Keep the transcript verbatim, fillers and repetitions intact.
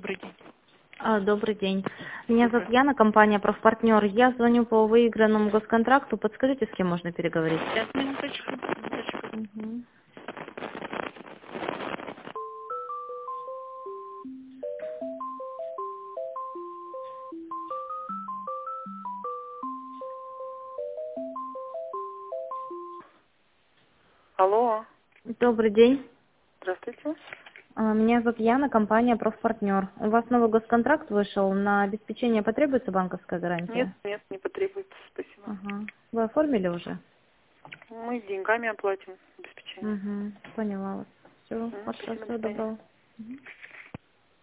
Добрый день. А, добрый день. Меня Добрый. зовут Яна, компания «Профпартнер». Я звоню по выигранному госконтракту. Подскажите, с кем можно переговорить? Сейчас, минуточку. минуточку. Мгм. Алло, Добрый день. здравствуйте. А, Меня зовут Яна, компания «Профпартнер». У вас новый госконтракт вышел. На обеспечение потребуется банковская Нет, гарантия? нет, не потребуется, спасибо. Ага. Вы оформили уже? Мы деньгами оплатим обеспечение. Угу. Поняла вас. Все, М, хорошо, Спасибо, до всего свидания. доброго. Мгм.